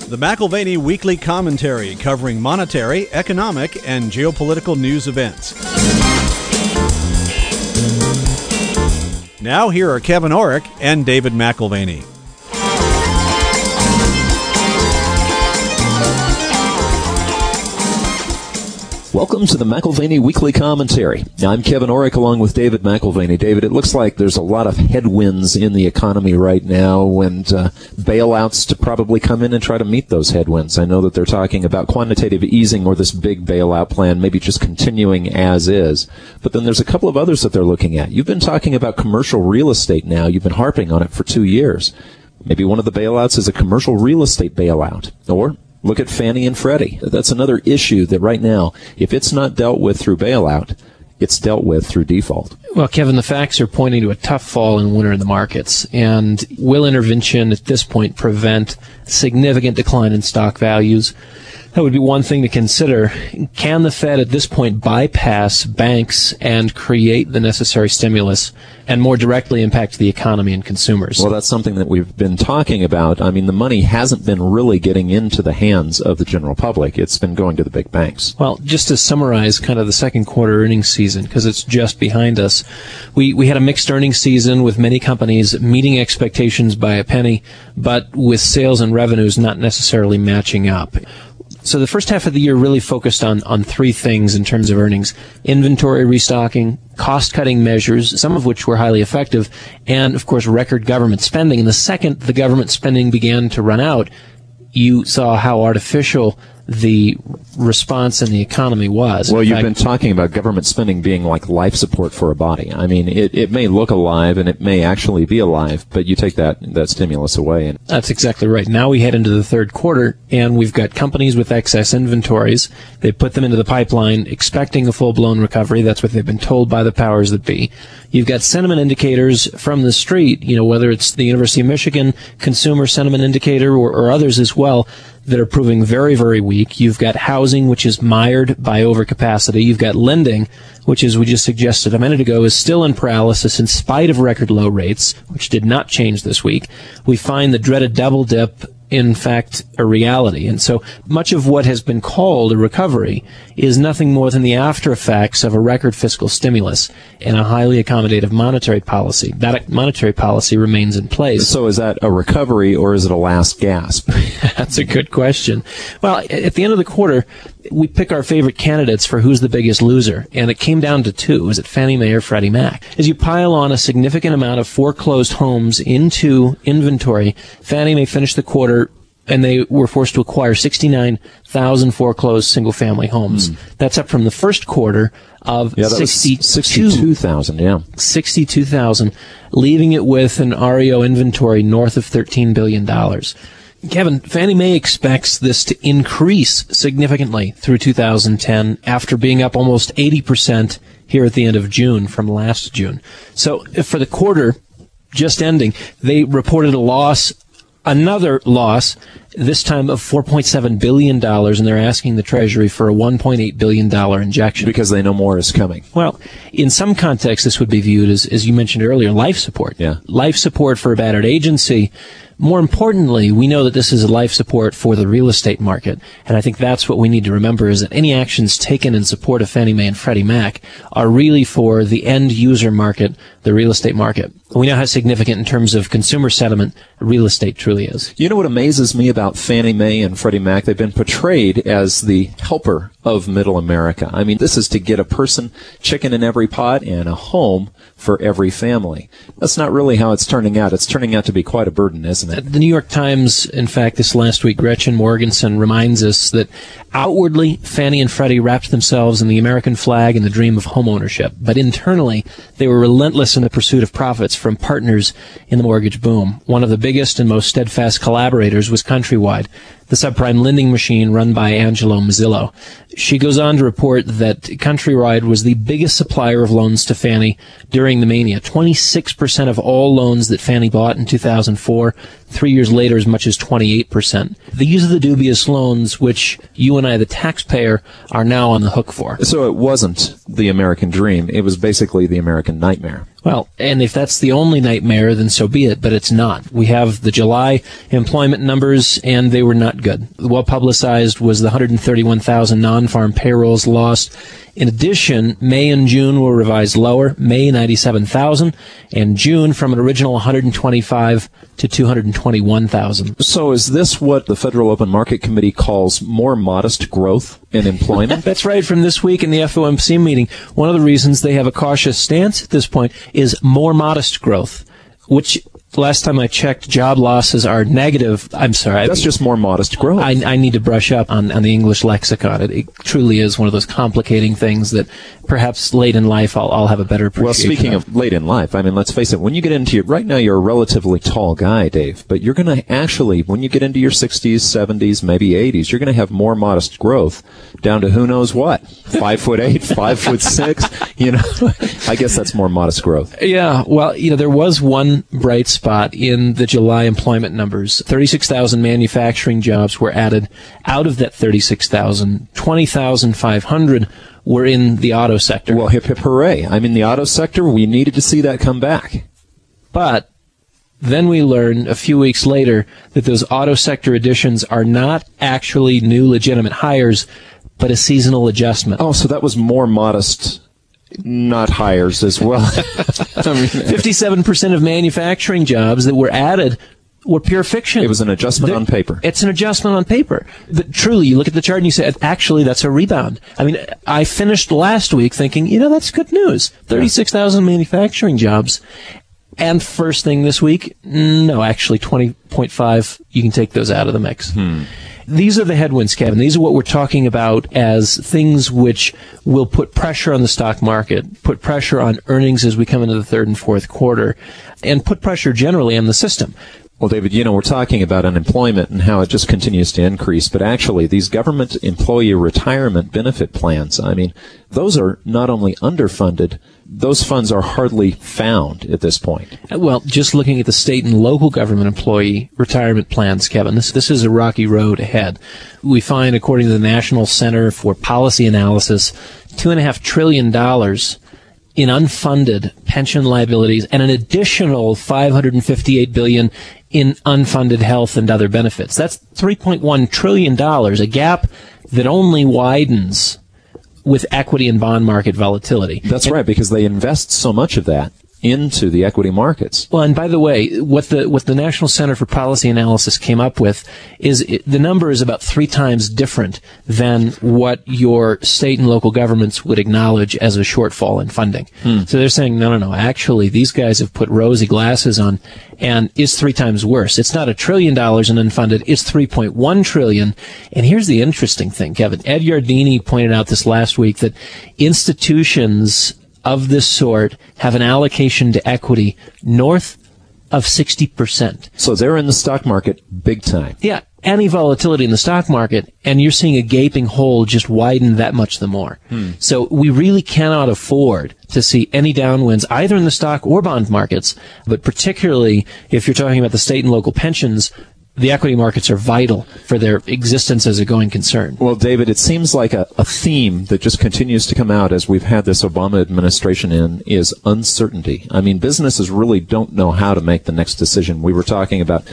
The McIlvaney Weekly Commentary, covering monetary, economic, and geopolitical news events. Now here are Kevin Orrick and David McIlvaney. Welcome to the McIlvaney Weekly Commentary. I'm Kevin Orrick along with David McIlvaney. David, it looks like there's a lot of headwinds in the economy right now, and bailouts to probably come in and try to meet those headwinds. I know that they're talking about quantitative easing or this big bailout plan, maybe just continuing as is. But then there's a couple of others that they're looking at. You've been talking about commercial real estate now. You've been harping on it for 2 years. Maybe one of the bailouts is a commercial real estate bailout. Or look at Fannie and Freddie. That's another issue that right now, if it's not dealt with through bailout, it's dealt with through default. Well, Kevin, the facts are pointing to a tough fall and winter in the markets. And will intervention at this point prevent significant decline in stock values? That would be one thing to consider. Can the Fed at this point bypass banks and create the necessary stimulus and more directly impact the economy and consumers? Well, that's something that we've been talking about. I mean, the money hasn't been really getting into the hands of the general public. It's been going to the big banks. Well, just to summarize kind of the second quarter earnings season, because it's just behind us, we had a mixed earnings season with many companies meeting expectations by a penny, but with sales and revenues not necessarily matching up. So the first half of the year really focused on three things in terms of earnings: inventory restocking, cost-cutting measures, some of which were highly effective, and, of course, record government spending. And the second the government spending began to run out, you saw how artificial the response in the economy was. Well, you've been talking about government spending being like life support for a body. I mean, it may look alive and it may actually be alive, but you take that stimulus away. And that's exactly right. Now we head into the third quarter, and we've got companies with excess inventories. They put them into the pipeline expecting a full-blown recovery. That's what they've been told by the powers that be. You've got sentiment indicators from the street, whether it's the University of Michigan Consumer Sentiment Indicator or others as well, that are proving very, very weak. You've got housing, which is mired by overcapacity. You've got lending, which, as we just suggested a minute ago, is still in paralysis in spite of record low rates, which did not change this week. We find the dreaded double dip, in fact, a reality. And so much of what has been called a recovery is nothing more than the after effects of a record fiscal stimulus and a highly accommodative monetary policy. That monetary policy remains in place. So is that a recovery or is it a last gasp? That's a good question. Well, at the end of the quarter, we pick our favorite candidates for who's the biggest loser, and it came down to two. Is it Fannie Mae or Freddie Mac? As you pile on a significant amount of foreclosed homes into inventory, Fannie Mae finished the quarter and they were forced to acquire 69,000 foreclosed single-family homes. That's up from the first quarter of 62,000, yeah. 62,000, leaving it with an REO inventory north of $13 billion. Kevin, Fannie Mae expects this to increase significantly through 2010 after being up almost 80% here at the end of June from last June. So for the quarter just ending, they reported another loss, this time of $4.7 billion, and they're asking the Treasury for a $1.8 billion injection. Because they know more is coming. Well, in some contexts, this would be viewed as you mentioned earlier, life support. Yeah. Life support for a battered agency. More importantly, we know that this is a life support for the real estate market, and I think that's what we need to remember, is that any actions taken in support of Fannie Mae and Freddie Mac are really for the end user market, the real estate market. We know how significant in terms of consumer sentiment real estate truly is. You know what amazes me about Fannie Mae and Freddie Mac? They've been portrayed as the helper of middle America. I mean, this is to get a person, chicken in every pot, and a home for every family. That's not really how it's turning out. It's turning out to be quite a burden, isn't it? The New York Times, in fact, this last week, Gretchen Morgenson reminds us that outwardly, Fannie and Freddie wrapped themselves in the American flag and the dream of homeownership. But internally, they were relentless in the pursuit of profits from partners in the mortgage boom. One of the biggest and most steadfast collaborators was Countrywide, the subprime lending machine run by Angelo Mazzillo. She goes on to report that Countrywide was the biggest supplier of loans to Fannie during the mania. 26% of all loans that Fannie bought in 2004, 3 years later as much as 28%. These are the dubious loans which you and I, the taxpayer, are now on the hook for. So it wasn't the American dream. It was basically the American nightmare. Well, and if that's the only nightmare, then so be it, but it's not. We have the July employment numbers, and they were not good. Well publicized was the 131,000 non-farm payrolls lost. In addition, May and June were revised lower. May, 97,000, and June from an original 125 to 221,000. So is this what the Federal Open Market Committee calls more modest growth in employment? That's right. From this week in the FOMC meeting, one of the reasons they have a cautious stance at this point is more modest growth, which last time I checked, job losses are negative. I'm sorry. That's just more modest growth. I need to brush up on the English lexicon. It truly is one of those complicating things that perhaps late in life I'll have a better appreciation. Well, speaking of late in life, I mean, let's face it, when you get into right now you're a relatively tall guy, Dave, but you're going to actually, when you get into your 60s, 70s, maybe 80s, you're going to have more modest growth down to who knows what, 5'8", 5'6", you know, I guess that's more modest growth. Yeah, well, there was one bright spot in the July employment numbers. 36,000 manufacturing jobs were added. Out of that 36,000, 20,500 were in the auto sector. Well, hip, hip, hooray. I mean, the auto sector, we needed to see that come back. But then we learned a few weeks later that those auto sector additions are not actually new legitimate hires, but a seasonal adjustment. Oh, so that was more modest, not hires as well. 57% of manufacturing jobs that were added were pure fiction. It was an adjustment on paper. It's an adjustment on paper. But truly, you look at the chart and you say, actually, that's a rebound. I mean, I finished last week thinking, that's good news. 36,000 manufacturing jobs. And first thing this week, no, actually 20.5, you can take those out of the mix. These are the headwinds, Kevin. These are what we're talking about as things which will put pressure on the stock market, put pressure on earnings as we come into the third and fourth quarter, and put pressure generally on the system. Well, David, we're talking about unemployment and how it just continues to increase, but actually these government employee retirement benefit plans, I mean, those are not only underfunded, those funds are hardly found at this point. Well, just looking at the state and local government employee retirement plans, Kevin, this is a rocky road ahead. We find, according to the National Center for Policy Analysis, $2.5 trillion in unfunded pension liabilities and an additional $558 billion in unfunded health and other benefits. That's $3.1 trillion, a gap that only widens with equity and bond market volatility. That's right, because they invest so much of that into the equity markets. Well, and by the way, what the National Center for Policy Analysis came up with is the number is about 3 times different than what your state and local governments would acknowledge as a shortfall in funding. So they're saying, no, actually, these guys have put rosy glasses on, and it's 3 times worse. It's not $1 trillion in unfunded, it's $3.1 trillion. And here's the interesting thing, Kevin. Ed Yardeni pointed out this last week that institutions of this sort have an allocation to equity north of 60%. So they're in the stock market big time. Yeah, any volatility in the stock market, and you're seeing a gaping hole just widen that much the more. So we really cannot afford to see any downwinds either in the stock or bond markets, but particularly if you're talking about the state and local pensions, the equity markets are vital for their existence as a going concern. Well, David, it seems like a theme that just continues to come out as we've had this Obama administration in is uncertainty. I mean, businesses really don't know how to make the next decision. We were talking about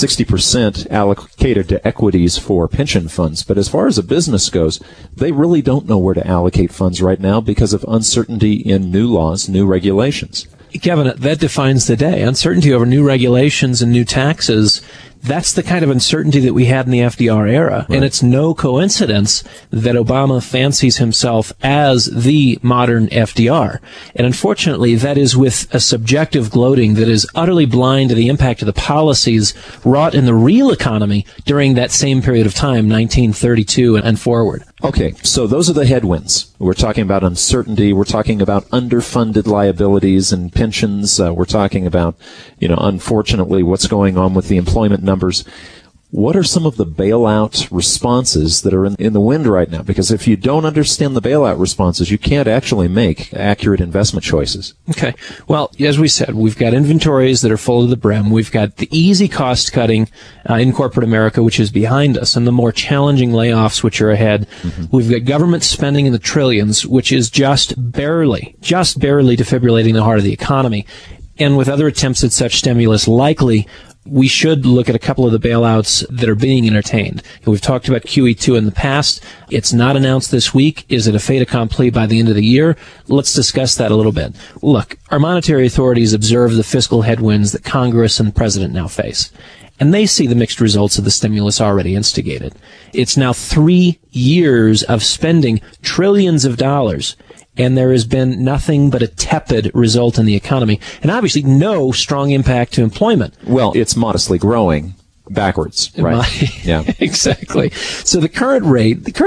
60% allocated to equities for pension funds, but as far as a business goes, they really don't know where to allocate funds right now because of uncertainty in new laws, new regulations. Kevin, that defines the day. Uncertainty over new regulations and new taxes. That's the kind of uncertainty that we had in the FDR era. Right. And it's no coincidence that Obama fancies himself as the modern FDR. And unfortunately, that is with a subjective gloating that is utterly blind to the impact of the policies wrought in the real economy during that same period of time, 1932 and forward. Okay, so those are the headwinds. We're talking about uncertainty. We're talking about underfunded liabilities and pensions. We're talking about, unfortunately, what's going on with the employment numbers. What are some of the bailout responses that are in the wind right now? Because if you don't understand the bailout responses, you can't actually make accurate investment choices. Okay. Well, as we said, we've got inventories that are full to the brim. We've got the easy cost cutting in corporate America, which is behind us, and the more challenging layoffs, which are ahead. Mm-hmm. We've got government spending in the trillions, which is just barely defibrillating the heart of the economy. And with other attempts at such stimulus likely, we should look at a couple of the bailouts that are being entertained. We've talked about QE2 in the past. It's not announced this week. Is it a fait accompli by the end of the year? Let's discuss that a little bit. Look, our monetary authorities observe the fiscal headwinds that Congress and the President now face. And they see the mixed results of the stimulus already instigated. It's now 3 years of spending trillions of dollars, and there has been nothing but a tepid result in the economy, and obviously no strong impact to employment. Well, it's modestly growing backwards, right? Yeah, exactly. So the current rate of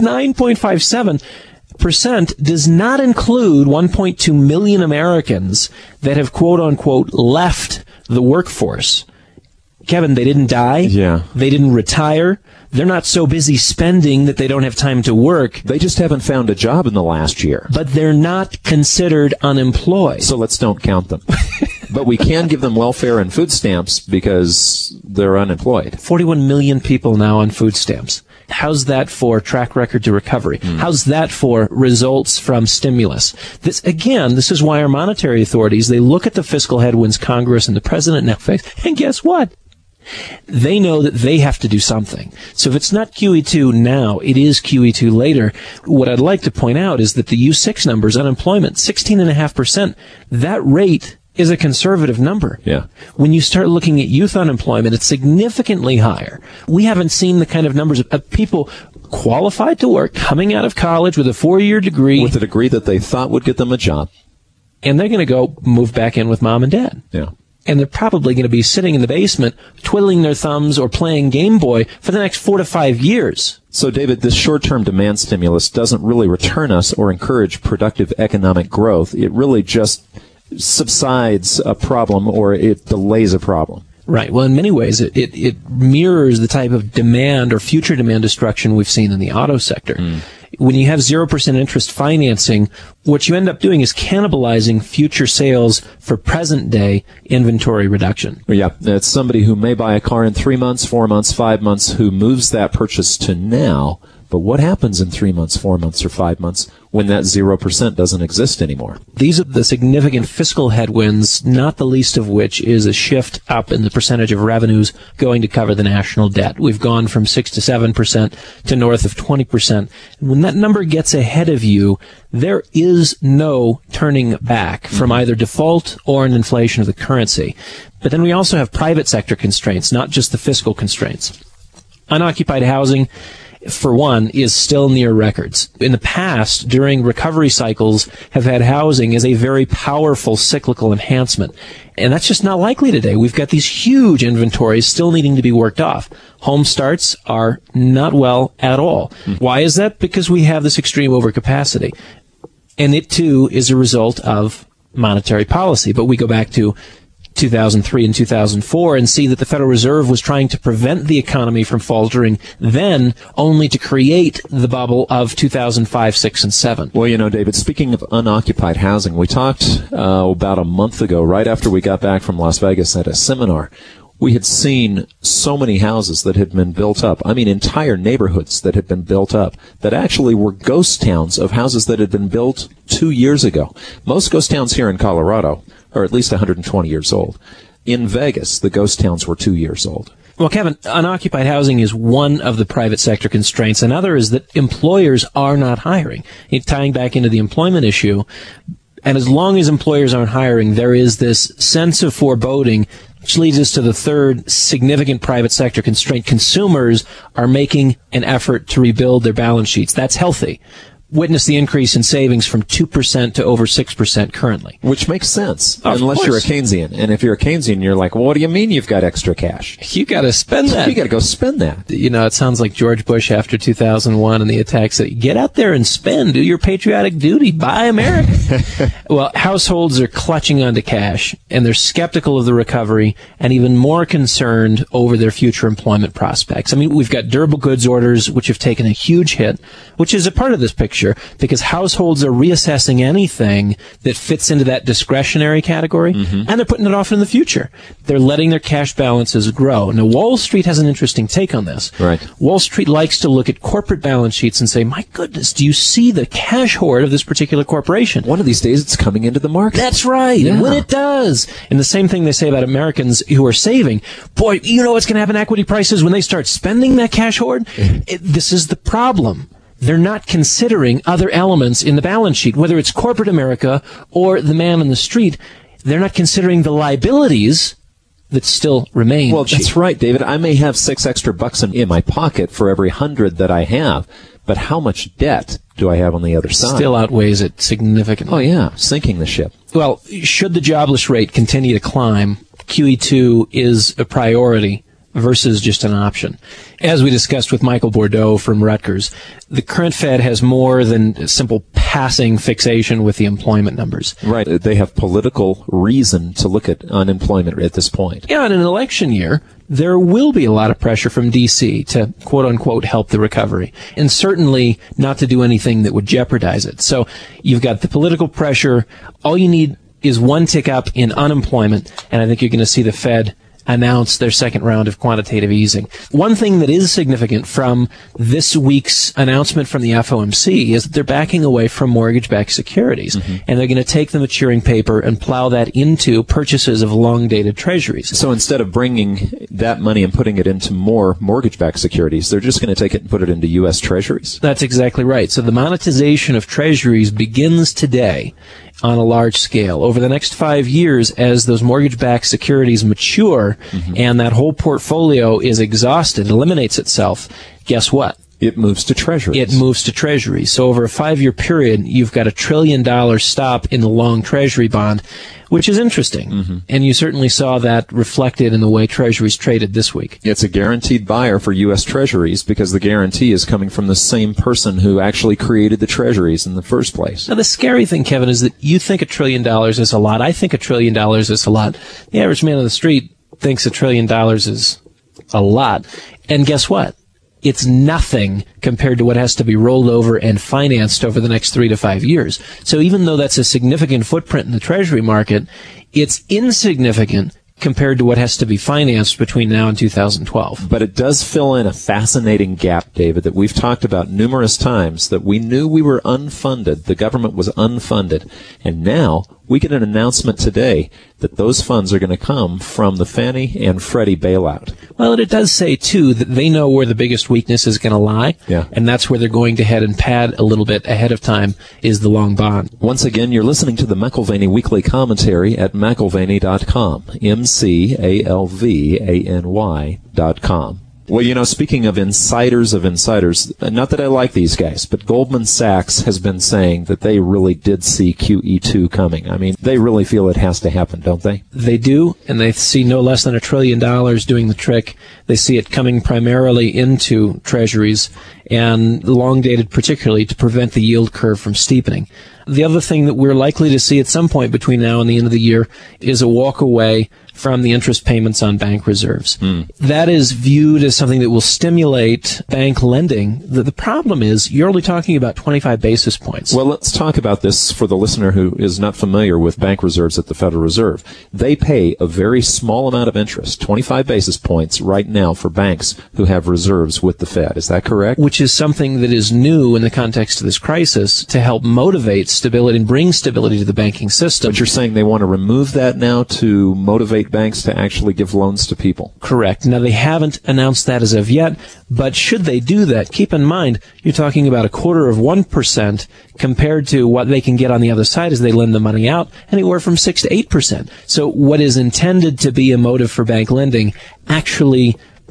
9.57% does not include 1.2 million Americans that have quote unquote left the workforce. Kevin, they didn't die. Yeah. They didn't retire. They're not so busy spending that they don't have time to work. They just haven't found a job in the last year. But they're not considered unemployed. So let's don't count them. But we can give them welfare and food stamps because they're unemployed. 41 million people now on food stamps. How's that for track record to recovery? How's that for results from stimulus? This is why our monetary authorities, they look at the fiscal headwinds Congress and the President now face, and guess what? They know that they have to do something. So if it's not QE2 now, it is QE2 later. What I'd like to point out is that the U6 numbers, unemployment, 16.5%, that rate is a conservative number. Yeah. When you start looking at youth unemployment, it's significantly higher. We haven't seen the kind of numbers of people qualified to work, coming out of college with a 4-year degree. With a degree that they thought would get them a job. And they're going to go move back in with mom and dad. Yeah. And they're probably going to be sitting in the basement, twiddling their thumbs or playing Game Boy for the next 4 to 5 years. So, David, this short-term demand stimulus doesn't really return us or encourage productive economic growth. It really just subsides a problem or it delays a problem. Right. Well, in many ways, it mirrors the type of demand or future demand destruction we've seen in the auto sector. When you have 0% interest financing, what you end up doing is cannibalizing future sales for present-day inventory reduction. Yeah, it's somebody who may buy a car in 3 months, 4 months, 5 months, who moves that purchase to now. But what happens in 3 months, 4 months, or 5 months when that 0% doesn't exist anymore? These are the significant fiscal headwinds, not the least of which is a shift up in the percentage of revenues going to cover the national debt. We've gone from 6 to 7% to north of 20%. And when that number gets ahead of you, there is no turning back from either default or an inflation of the currency. But then we also have private sector constraints, not just the fiscal constraints. Unoccupied housing, for one, is still near records. In the past, during recovery cycles, have had housing as a very powerful cyclical enhancement. And that's just not likely today. We've got these huge inventories still needing to be worked off. Home starts are not well at all. Why is that? Because we have this extreme overcapacity. And it, too, is a result of monetary policy. But we go back to 2003 and 2004 and see that the Federal Reserve was trying to prevent the economy from faltering then, only to create the bubble of 2005, 6, and 7. Well, you know, David, speaking of unoccupied housing, we talked about a month ago, right after we got back from Las Vegas at a seminar. We had seen so many houses that had been built up. I mean, entire neighborhoods that had been built up that actually were ghost towns of houses that had been built 2 years ago. Most ghost towns here in Colorado are at least 120 years old. In Vegas, the ghost towns were 2 years old. Well, Kevin, unoccupied housing is one of the private sector constraints. Another is that employers are not hiring. Tying back into the employment issue, and as long as employers aren't hiring, there is this sense of foreboding, which leads us to the third significant private sector constraint. Consumers are making an effort to rebuild their balance sheets. That's healthy. witnessed the increase in savings from 2% to over 6% currently. Which makes sense, Of unless you're a course. Keynesian. And if you're a Keynesian, you're like, well, what do you mean you've got extra cash? You got to spend that. You got to go spend that. You know, it sounds like George Bush after 2001 and the attacks. That get out there and spend, do your patriotic duty, buy America. Well, households are clutching onto cash, and they're skeptical of the recovery and even more concerned over their future employment prospects. I mean, we've got durable goods orders, which have taken a huge hit, which is a part of this picture because households are reassessing anything that fits into that discretionary category, and they're putting it off in the future. They're letting their cash balances grow. Now, Wall Street has an interesting take on this. Right. Wall Street likes to look at corporate balance sheets and say, my goodness, do you see the cash hoard of this particular corporation? One of these days, it's coming into the market. That's right. Yeah. And when it does. And the same thing they say about Americans who are saving. Boy, you know what's going to happen to equity prices when they start spending that cash hoard? This is the problem. They're not considering other elements in the balance sheet, whether it's corporate America or the man on the street. They're not considering the liabilities that still remain. Well, that's right, David. I may have $6 extra in my pocket for every 100 that I have, but how much debt do I have on the other side? Still outweighs it significantly. Oh, yeah, sinking the ship. Well, should the jobless rate continue to climb, QE2 is a priority versus just an option. As we discussed with Michael Bordeaux from Rutgers, the current Fed has more than a simple passing fixation with the employment numbers. Right. They have political reason to look at unemployment at this point. Yeah, in an election year, there will be a lot of pressure from D.C. to, quote-unquote, help the recovery, and certainly not to do anything that would jeopardize it. So you've got the political pressure. All you need is one tick up in unemployment, and I think you're going to see the Fed announce their second round of quantitative easing. One thing that is significant from this week's announcement from the FOMC is that they're backing away from mortgage-backed securities, and they're going to take the maturing paper and plow that into purchases of long-dated treasuries. So instead of bringing that money and putting it into more mortgage-backed securities, they're just going to take it and put it into U.S. treasuries? That's exactly right. So the monetization of treasuries begins today on a large scale. Over the next 5 years, as those mortgage-backed securities mature and that whole portfolio is exhausted, eliminates itself, guess what? It moves to treasuries. It moves to treasuries. So over a 5-year period, you've got $1 trillion stop in the long treasury bond, which is interesting. And you certainly saw that reflected in the way treasuries traded this week. It's a guaranteed buyer for U.S. treasuries because the guarantee is coming from the same person who actually created the treasuries in the first place. Now, the scary thing, Kevin, is that you think $1 trillion is a lot. I think $1 trillion is a lot. The average man on the street thinks $1 trillion is a lot. And guess what? It's nothing compared to what has to be rolled over and financed over the next 3 to 5 years. So even though that's a significant footprint in the treasury market, it's insignificant compared to what has to be financed between now and 2012. But it does fill in a fascinating gap, David, that we've talked about numerous times, that we knew we were unfunded. The government was unfunded. And now we get an announcement today that those funds are going to come from the Fannie and Freddie bailout. Well, and it does say, too, that they know where the biggest weakness is going to lie. Yeah. And that's where they're going to head and pad a little bit ahead of time is the long bond. Once again, you're listening to the McAlvany Weekly Commentary at McAlvany.com. McAlvany.com. Well, you know, speaking of insiders, not that I like these guys, but Goldman Sachs has been saying that they really did see QE2 coming. I mean, they really feel it has to happen, don't they? They do, and they see no less than $1 trillion doing the trick. They see it coming primarily into treasuries and long-dated particularly to prevent the yield curve from steepening. The other thing that we're likely to see at some point between now and the end of the year is a walk away from the interest payments on bank reserves. That is viewed as something that will stimulate bank lending. The problem is you're only talking about 25 basis points. Well, let's talk about this for the listener who is not familiar with bank reserves at the Federal Reserve. They pay a very small amount of interest, 25 basis points right now for banks who have reserves with the Fed. Is that correct? Which is something that is new in the context of this crisis to help motivate stability and bring stability to the banking system. But you're saying they want to remove that now to motivate banks to actually give loans to people? Correct. Now, they haven't announced that as of yet, but should they do that, keep in mind, you're talking about 0.25% compared to what they can get on the other side as they lend the money out, anywhere from 6 to 8%. So what is intended to be a motive for bank lending actually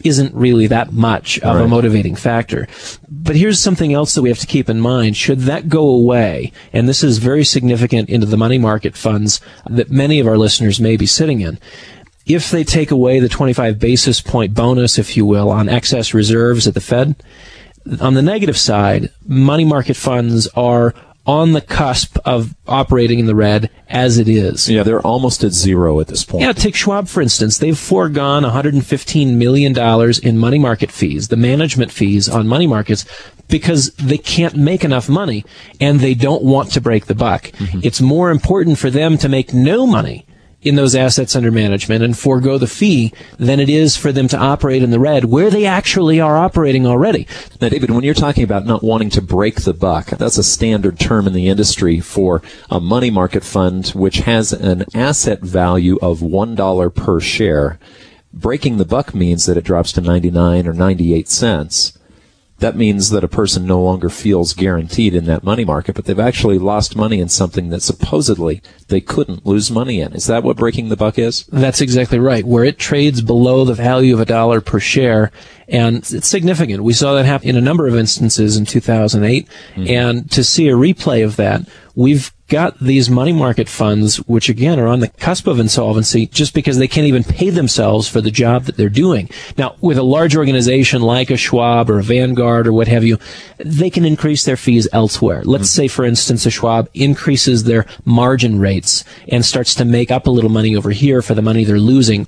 isn't really that much of a motivating factor. But here's something else that we have to keep in mind. Should that go away, and this is very significant into the money market funds that many of our listeners may be sitting in, if they take away the 25 basis point bonus, if you will, on excess reserves at the Fed, on the negative side, money market funds are on the cusp of operating in the red as it is. Yeah, they're almost at zero at this point. Yeah, take Schwab, for instance. They've foregone $115 million in money market fees, the management fees on money markets, because they can't make enough money and they don't want to break the buck. Mm-hmm. It's more important for them to make no money in those assets under management and forego the fee than it is for them to operate in the red where they actually are operating already. Now, David, when you're talking about not wanting to break the buck, that's a standard term in the industry for a money market fund which has an asset value of $1 per share. Breaking the buck means that it drops to 99 or 98 cents. That means that a person no longer feels guaranteed in that money market, but they've actually lost money in something that supposedly they couldn't lose money in. Is that what breaking the buck is? That's exactly right. Where it trades below the value of $1 per share, and it's significant. We saw that happen in a number of instances in 2008, and to see a replay of that, we've got these money market funds, which again are on the cusp of insolvency just because they can't even pay themselves for the job that they're doing. Now, with a large organization like a Schwab or a Vanguard or what have you, they can increase their fees elsewhere. Let's say, for instance, a Schwab increases their margin rates and starts to make up a little money over here for the money they're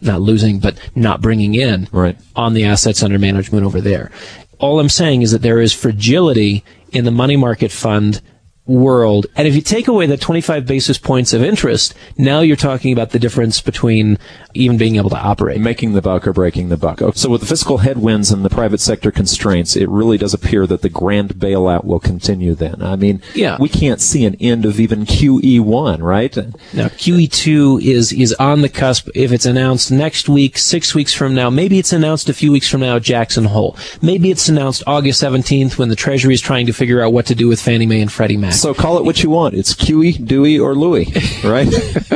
not bringing in on the assets under management over there. All I'm saying is that there is fragility in the money market fund world. And if you take away the 25 basis points of interest, now you're talking about the difference between even being able to operate. Making the buck or breaking the buck. So with the fiscal headwinds and the private sector constraints, it really does appear that the grand bailout will continue then. I mean, we can't see an end of even QE1, right? Now, QE2 is on the cusp. If it's announced next week, 6 weeks from now, maybe it's announced a few weeks from now at Jackson Hole. Maybe it's announced August 17th when the Treasury is trying to figure out what to do with Fannie Mae and Freddie Mac. So call it what you want. It's QE, Dewey, or Louie, right?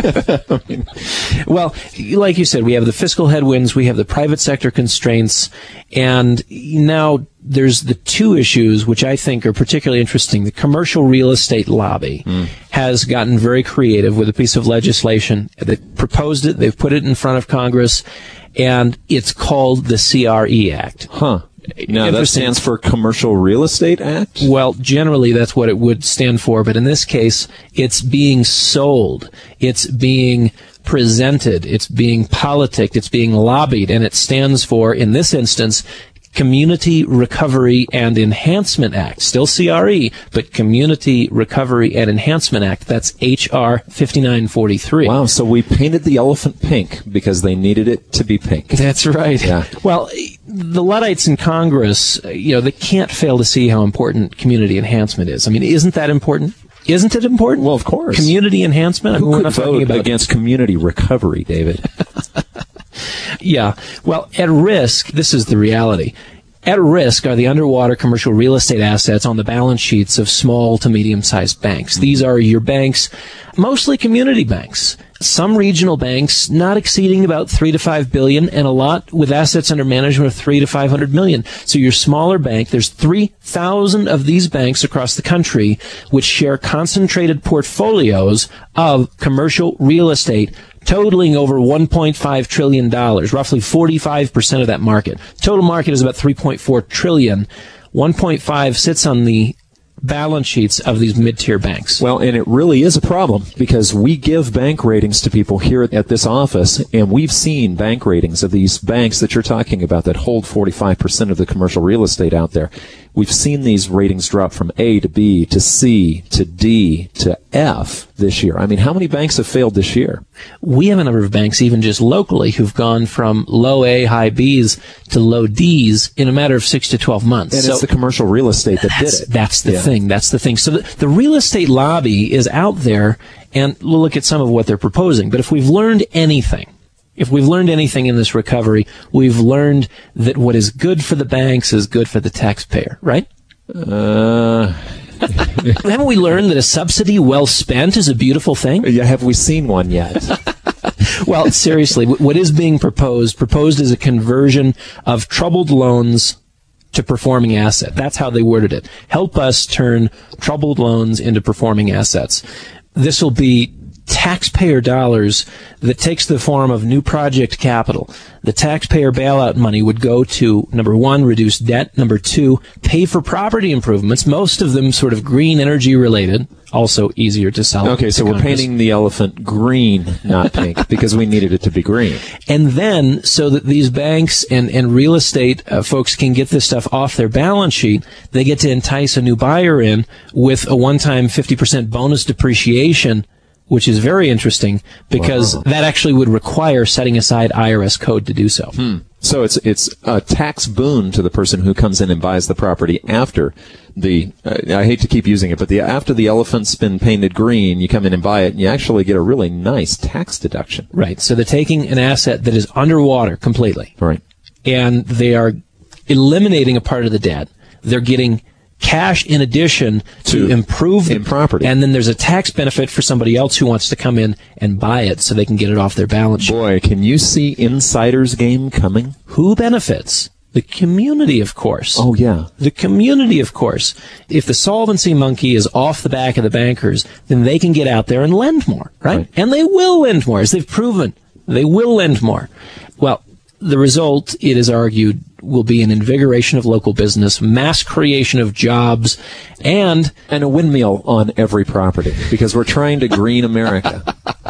Well, like you said, we have the fiscal headwinds, we have the private sector constraints, and now there's the two issues which I think are particularly interesting. The commercial real estate lobby has gotten very creative with a piece of legislation. They've proposed it, they've put it in front of Congress, and it's called the CRE Act. Now, that stands for Commercial Real Estate Act? Well, generally that's what it would stand for, but in this case, it's being sold. It's being presented. It's being politicked. It's being lobbied, and it stands for, in this instance, Community Recovery and Enhancement Act. Still CRE, but Community Recovery and Enhancement Act. That's H.R. 5943. Wow, so we painted the elephant pink because they needed it to be pink. That's right. Yeah. Well, the Luddites in Congress, they can't fail to see how important community enhancement is. I mean, isn't that important? Isn't it important? Well, of course. Community enhancement? Who could vote against community recovery, David? Yeah. Well, at risk, this is the reality. At risk are the underwater commercial real estate assets on the balance sheets of small to medium-sized banks. These are your banks, mostly community banks. Some regional banks not exceeding about $3 to $5 billion, and a lot with assets under management of $300 to $500 million. So your smaller bank, there's 3,000 of these banks across the country which share concentrated portfolios of commercial real estate totaling over $1.5 trillion, roughly 45% of that market. Total market is about $3.4 trillion. 1.5 sits on the balance sheets of these mid-tier banks. Well, and it really is a problem because we give bank ratings to people here at this office, and we've seen bank ratings of these banks that you're talking about that hold 45% of the commercial real estate out there. We've seen these ratings drop from A to B to C to D to F this year. I mean, how many banks have failed this year? We have a number of banks, even just locally, who've gone from low A, high Bs to low Ds in a matter of 6 to 12 months. And it's the commercial real estate that did it. That's the thing. That's the thing. So the real estate lobby is out there, and we'll look at some of what they're proposing. But if we've learned anything in this recovery, we've learned that what is good for the banks is good for the taxpayer, right? Haven't we learned that a subsidy well spent is a beautiful thing? Yeah, have we seen one yet? Well, seriously, what is being proposed is a conversion of troubled loans to performing asset. That's how they worded it. Help us turn troubled loans into performing assets. This will be taxpayer dollars that takes the form of new project capital. The taxpayer bailout money would go to, number one, reduce debt. Number two, pay for property improvements, most of them sort of green energy related, also easier to sell. Okay, so we're painting the elephant green, not pink, because we needed it to be green. And then, so that these banks and real estate folks can get this stuff off their balance sheet, they get to entice a new buyer in with a one-time 50% bonus depreciation, which is very interesting because that actually would require setting aside IRS code to do so. So it's a tax boon to the person who comes in and buys the property after the, I hate to keep using it, but after the elephant's been painted green, you come in and buy it and you actually get a really nice tax deduction. Right. So they're taking an asset that is underwater completely. Right. And they are eliminating a part of the debt. They're getting cash in addition to improve the property. And then there's a tax benefit for somebody else who wants to come in and buy it so they can get it off their balance sheet. Boy, can you see insider's game coming? Who benefits? The community, of course. Oh, yeah. The community, of course. If the solvency monkey is off the back of the bankers, then they can get out there and lend more, right? And they will lend more, as they've proven. They will lend more. Well, the result, it is argued, will be an invigoration of local business, mass creation of jobs, and a windmill on every property, because we're trying to green America.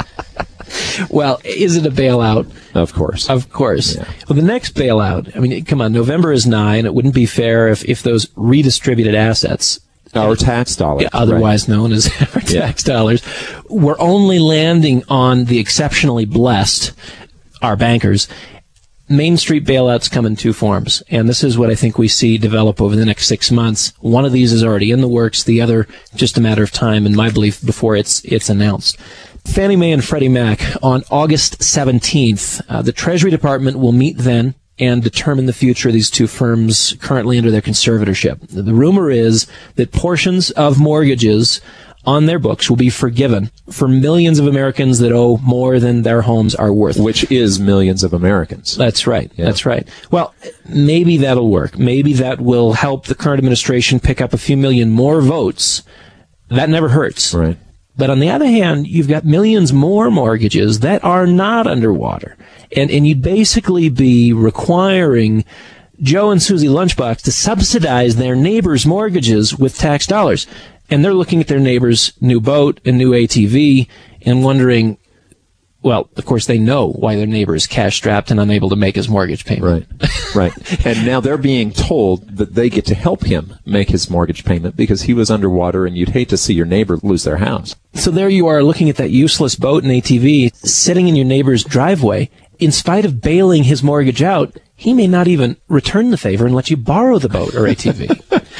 Well, is it a bailout? Of course. Of course. Yeah. Well, the next bailout, I mean, come on, November is nigh, and it wouldn't be fair if those redistributed assets, our tax dollars, otherwise known as our tax dollars, were only landing on the exceptionally blessed, our bankers. Main Street bailouts come in two forms, and this is what I think we see develop over the next 6 months. One of these is already in the works, the other just a matter of time, in my belief, before it's announced. Fannie Mae and Freddie Mac on August 17th. The Treasury Department will meet then and determine the future of these two firms currently under their conservatorship. The rumor is that portions of mortgages on their books will be forgiven for millions of Americans that owe more than their homes are worth. Which is millions of Americans. That's right. Yeah. That's right. Well, maybe that'll work. Maybe that will help the current administration pick up a few million more votes. That never hurts. Right. But on the other hand, you've got millions more mortgages that are not underwater. And you'd basically be requiring Joe and Susie Lunchbox to subsidize their neighbors' mortgages with tax dollars. And they're looking at their neighbor's new boat and new ATV and wondering, well, of course they know why their neighbor is cash-strapped and unable to make his mortgage payment. Right. And now they're being told that they get to help him make his mortgage payment because he was underwater and you'd hate to see your neighbor lose their house. So there you are looking at that useless boat and ATV sitting in your neighbor's driveway. In spite of bailing his mortgage out, he may not even return the favor and let you borrow the boat or ATV.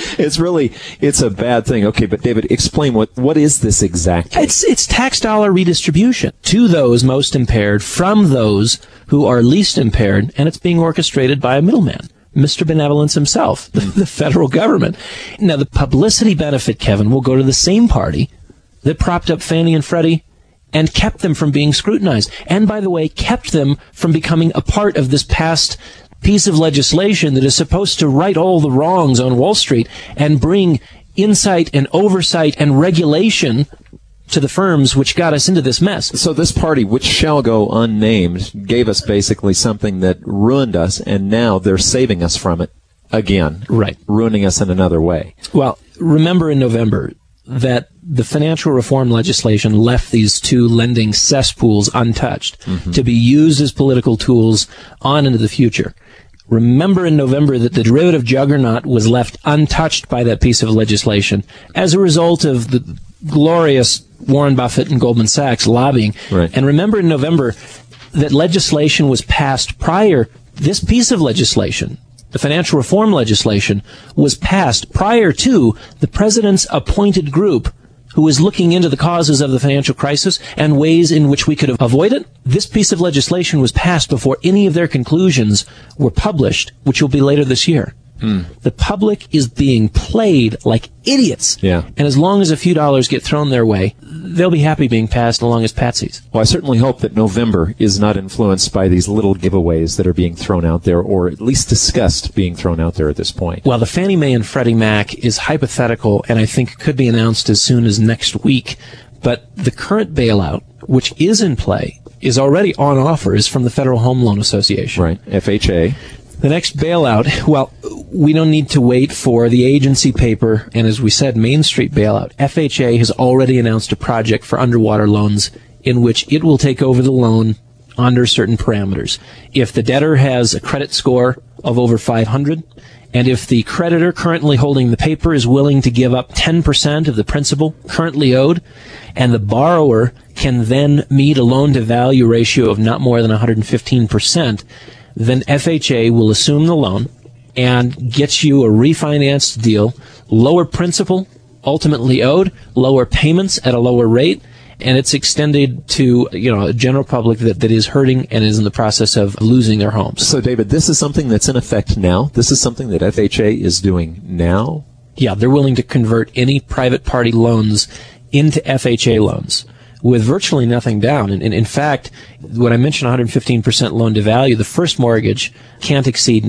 It's a bad thing. Okay, but David, explain what is this exactly? It's tax dollar redistribution to those most impaired from those who are least impaired, and it's being orchestrated by a middleman, Mr. Benevolence himself, the federal government. Now, the publicity benefit, Kevin, will go to the same party that propped up Fannie and Freddie and kept them from being scrutinized. And, by the way, kept them from becoming a part of this past piece of legislation that is supposed to right all the wrongs on Wall Street and bring insight and oversight and regulation to the firms which got us into this mess. So this party, which shall go unnamed, gave us basically something that ruined us, and now they're saving us from it again. Right. Ruining us in another way. Well, remember in November that the financial reform legislation left these two lending cesspools untouched to be used as political tools on into the future. Remember in November that the derivative juggernaut was left untouched by that piece of legislation as a result of the glorious Warren Buffett and Goldman Sachs lobbying. Right. And remember in November that legislation was passed prior, this piece of legislation, the financial reform legislation, was passed prior to the president's appointed group who is looking into the causes of the financial crisis and ways in which we could avoid it. This piece of legislation was passed before any of their conclusions were published, which will be later this year. The public is being played like idiots. Yeah. And as long as a few dollars get thrown their way, they'll be happy being passed along as patsies. Well, I certainly hope that November is not influenced by these little giveaways that are being thrown out there, or at least discussed being thrown out there at this point. Well, the Fannie Mae and Freddie Mac is hypothetical, and I think could be announced as soon as next week. But the current bailout, which is in play, is already on offers from the Federal Home Loan Association. Right, FHA. The next bailout, well, we don't need to wait for the agency paper, and as we said, Main Street bailout. FHA has already announced a project for underwater loans in which it will take over the loan under certain parameters. If the debtor has a credit score of over 500, and if the creditor currently holding the paper is willing to give up 10% of the principal currently owed, and the borrower can then meet a loan-to-value ratio of not more than 115%, then FHA will assume the loan and get you a refinanced deal, lower principal ultimately owed, lower payments at a lower rate, and it's extended to, a general public that is hurting and is in the process of losing their homes. So, David, this is something that's in effect now? This is something that FHA is doing now? Yeah, they're willing to convert any private party loans into FHA loans with virtually nothing down. And in fact, when I mentioned 115% loan to value, the first mortgage can't exceed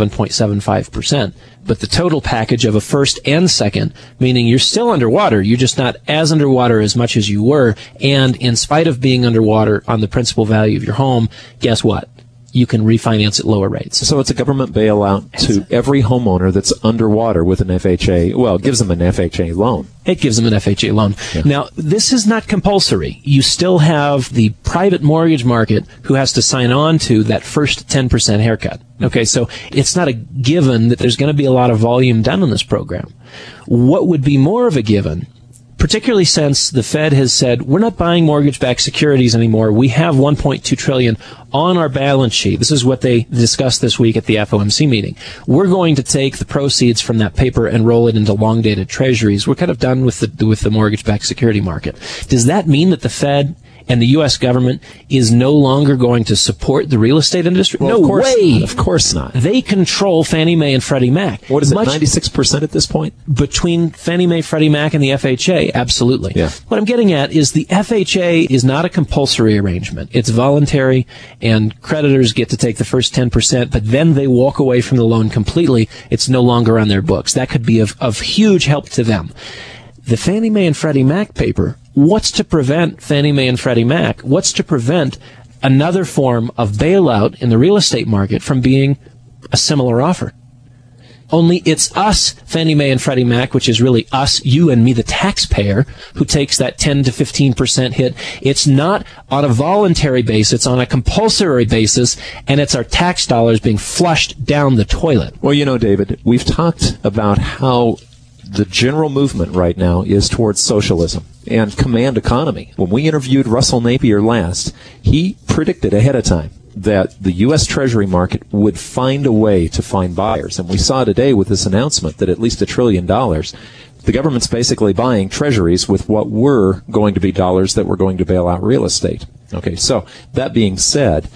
97.75%. But the total package of a first and second, meaning you're still underwater, you're just not as underwater as much as you were. And in spite of being underwater on the principal value of your home, guess what? You can refinance at lower rates. So it's a government bailout to every homeowner that's underwater with an FHA. Well, it gives them an FHA loan. It gives them an FHA loan. Yeah. Now, this is not compulsory. You still have the private mortgage market who has to sign on to that first 10% haircut. Okay, so it's not a given that there's going to be a lot of volume done in this program. What would be more of a given, particularly since the Fed has said, we're not buying mortgage-backed securities anymore. We have $1.2 trillion on our balance sheet. This is what they discussed this week at the FOMC meeting. We're going to take the proceeds from that paper and roll it into long-dated treasuries. We're kind of done with the mortgage-backed security market. Does that mean that the Fed and the U.S. government is no longer going to support the real estate industry? Well, no way. Of course not. They control Fannie Mae and Freddie Mac. What is it, 96% at this point? Between Fannie Mae, Freddie Mac, and the FHA, absolutely. Yeah. What I'm getting at is the FHA is not a compulsory arrangement. It's voluntary, and creditors get to take the first 10%, but then they walk away from the loan completely. It's no longer on their books. That could be of huge help to them. The Fannie Mae and Freddie Mac paper, what's to prevent Fannie Mae and Freddie Mac? What's to prevent another form of bailout in the real estate market from being a similar offer? Only it's us, Fannie Mae and Freddie Mac, which is really us, you and me, the taxpayer, who takes that 10 to 15% hit. It's not on a voluntary basis, it's on a compulsory basis, and it's our tax dollars being flushed down the toilet. Well, David, we've talked about how the general movement right now is towards socialism and command economy. When we interviewed Russell Napier last, he predicted ahead of time that the U.S. Treasury market would find a way to find buyers. And we saw today with this announcement that at least $1 trillion, the government's basically buying treasuries with what were going to be dollars that were going to bail out real estate. Okay, so that being said,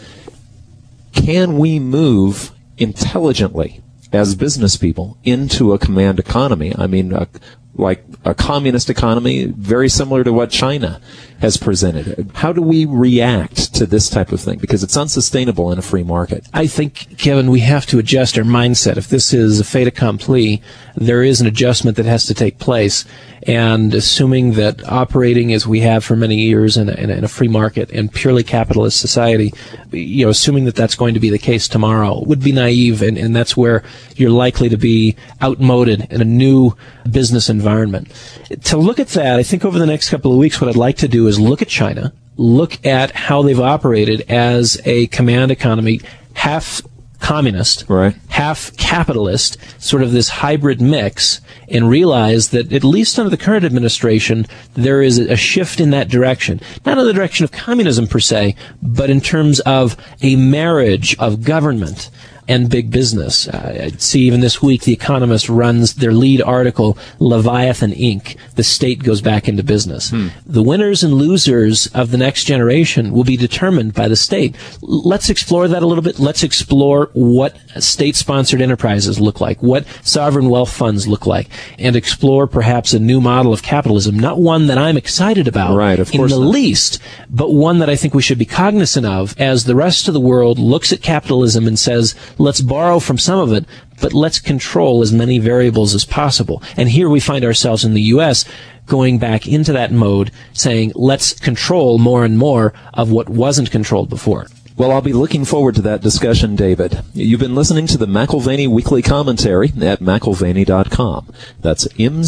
can we move intelligently as business people into a command economy? I mean, like a communist economy, very similar to what China has presented. How do we react to this type of thing? Because it's unsustainable in a free market. I think, Kevin, we have to adjust our mindset. If this is a fait accompli, there is an adjustment that has to take place. And assuming that operating as we have for many years in a free market and purely capitalist society, assuming that that's going to be the case tomorrow would be naive, and that's where you're likely to be outmoded in a new business environment. To look at that, I think over the next couple of weeks, what I'd like to do is look at China, look at how they've operated as a command economy, half communist, right, half capitalist, sort of this hybrid mix, and realize that at least under the current administration, there is a shift in that direction. Not in the direction of communism per se, but in terms of a marriage of government, and big business. I see even this week The Economist runs their lead article, Leviathan Inc., the state goes back into business. The winners and losers of the next generation will be determined by the state. Let's explore that a little bit. Let's explore what state-sponsored enterprises look like, what sovereign wealth funds look like, and explore perhaps a new model of capitalism, not one that I'm excited about in the least, but one that I think we should be cognizant of as the rest of the world looks at capitalism and says, let's borrow from some of it, but let's control as many variables as possible. And here we find ourselves in the U.S. going back into that mode, saying, let's control more and more of what wasn't controlled before. Well, I'll be looking forward to that discussion, David. You've been listening to the McAlvany Weekly Commentary at McAlvany.com. That's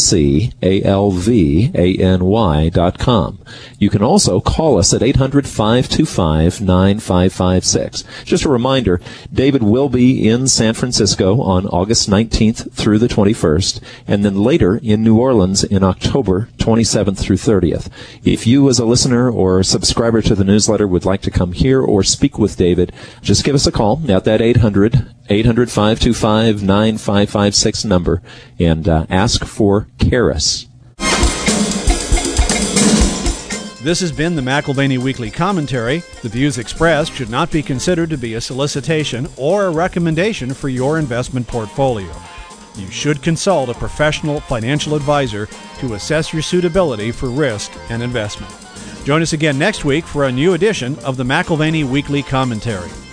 McAlvany.com. You can also call us at 800-525-9556. Just a reminder, David will be in San Francisco on August 19th through the 21st, and then later in New Orleans in October 27th through 30th. If you as a listener or subscriber to the newsletter would like to come here or speak with David, just give us a call at that 800-525-9556 number and ask for Karis. This has been the McAlvany Weekly Commentary. The views expressed should not be considered to be a solicitation or a recommendation for your investment portfolio. You should consult a professional financial advisor to assess your suitability for risk and investment. Join us again next week for a new edition of the McAlvany Weekly Commentary.